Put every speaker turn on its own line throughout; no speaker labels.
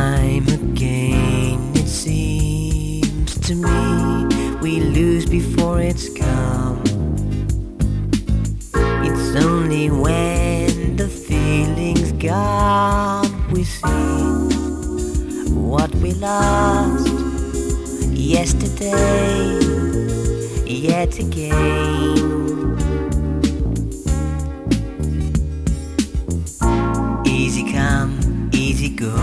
time again, it seems to me we lose before it's come. It's only when the feeling's gone we see what we lost yesterday yet again. Easy come, easy go.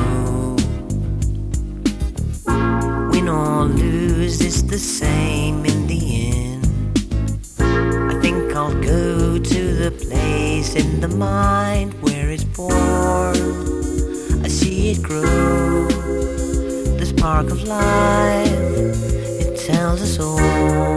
Win or lose, it's the same in the end. I think I'll go to the place in the mind where it's born. I see it grow, the spark of life, it tells us all.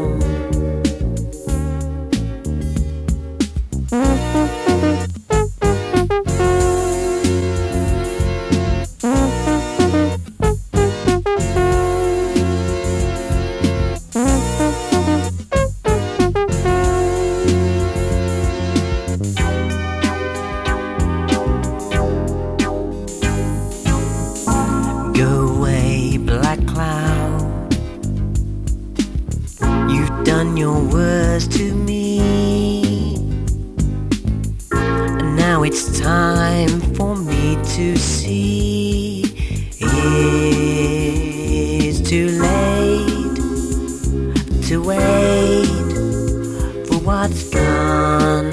Go away, black cloud. You've done your worst to me, and now it's time for me to see. It's too late to wait for what's gone.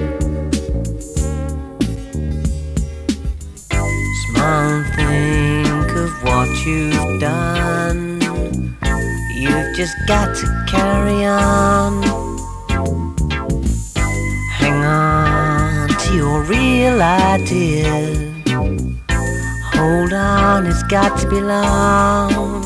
Small thing of what you've done, you've just got to carry on. Hang on to your real ideas. Hold on, it's got to be long.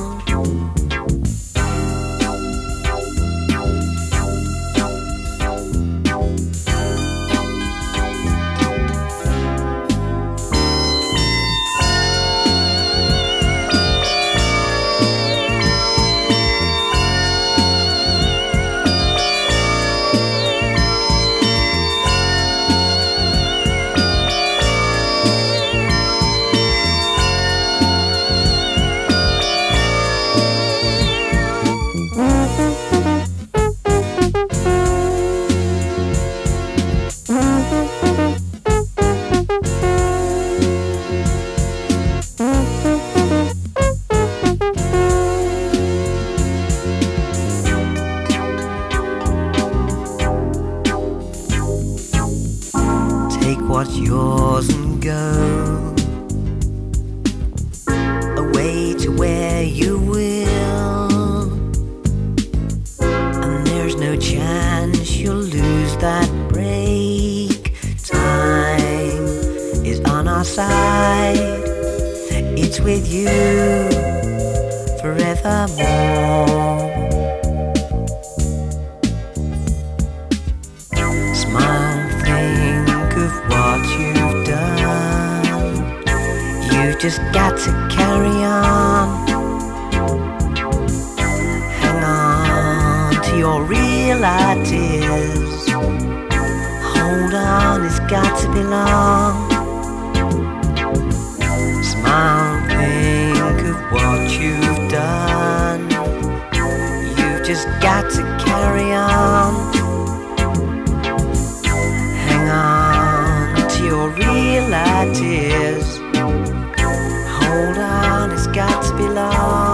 Take what's yours and go away to where you will, and there's no chance you'll lose that break. Time is on our side, it's with you forevermore. Smile, think of what you've done. You've just got to carry on. Hang on to your real ideas. Hold on, it's got to be long. Smile, think of what you've done. You've just got to carry on. Your real ideas. Hold on, it's got to be long.